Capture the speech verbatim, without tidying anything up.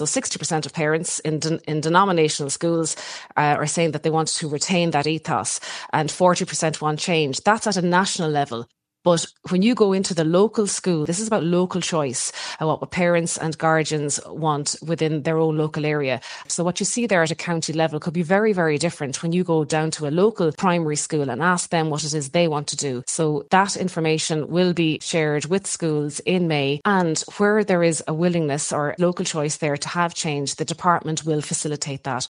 So sixty percent of parents in, de- in denominational schools uh, are saying that they want to retain that ethos, and forty percent want change. That's at a national level. But when you go into the local school, this is about local choice and what parents and guardians want within their own local area. So what you see there at a county level could be very, very different when you go down to a local primary school and ask them what it is they want to do. So that information will be shared with schools in May, and where there is a willingness or local choice there to have change, the department will facilitate that.